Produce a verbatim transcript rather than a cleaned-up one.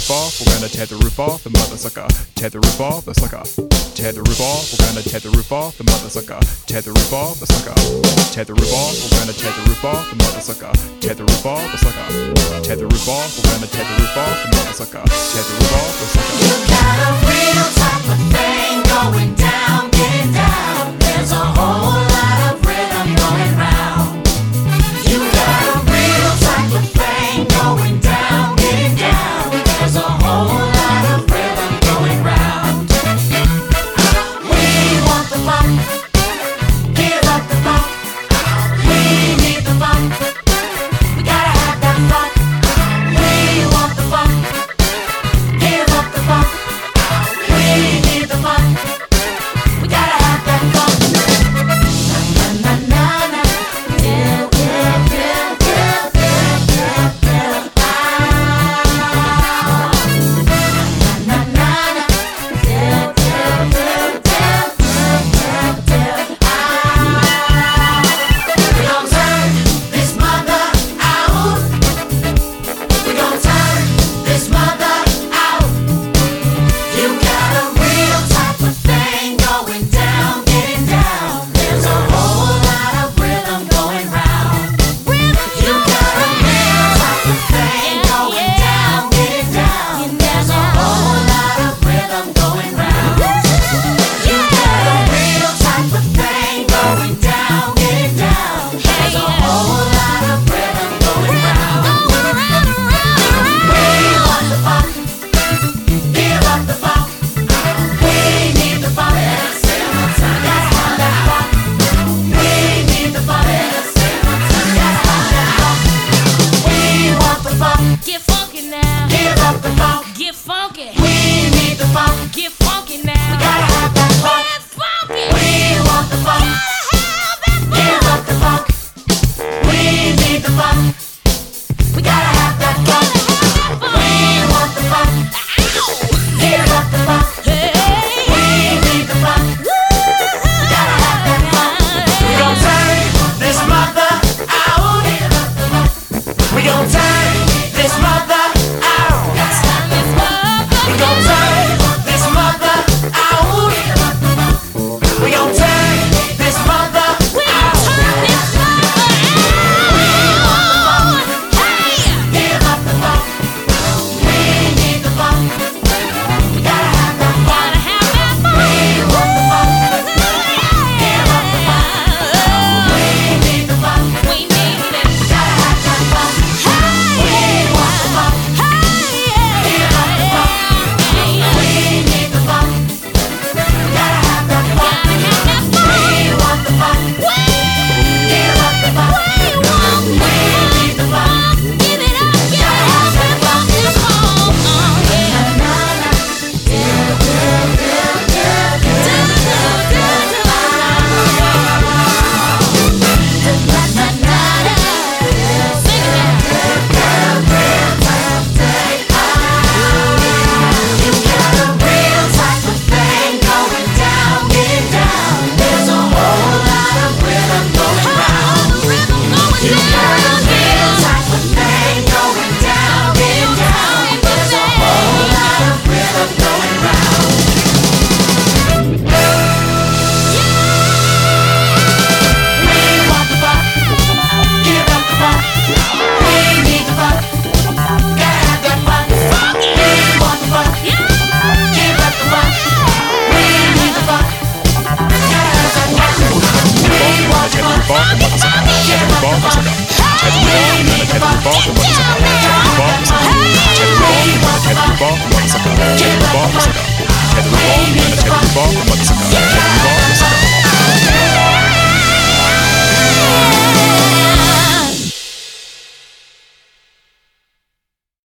roof off, we're gonna tear the roof off, the mother sucker. Tear the roof off, the sucker. Tear the roof off, we're gonna tear the roof off, the mother sucker. Tear the roof off, the sucker. Tear the roof off, we're gonna tear the roof off, the mother sucker. Tear the roof off, the sucker. Tear the roof off, we're gonna tear the roof off, the mother sucker. Tear the roof off, the sucker. You got a real type of thing going down, getting down. There's a whole lot of rhythm going round. You got a real type of thing going down, getting down. There's a whole lot of rhythm going round. We want the funk, give up the funk. We need the funk, we gotta have that funk. We want the funk, give up the funk. We need the funk, we gotta have that funk. Na na na na, yeah yeah yeah yeah yeah yeah yeah. Na na na na, yeah yeah yeah yeah yeah yeah yeah. We gon' turn this mother out. We gon' turn this mother out. You got a real type of thing going down, getting down. There's a whole lot of rhythm going round. You got a real type of thing going down, getting down. There's a whole lot of rhythm going round. You got a real type of thing going down, getting down. There's a whole lot of rhythm going round. We want the funk, give up the funk. We need the funk. Let's have that funk. We need the funk. Let's have that funk. We want the funk, Get funky now. give up the funk. Get funky. We need the funk, Get funky now. gotta have that funk. Get funky. We want the funk, Gotta have that funk. give up the funk. We need the funk.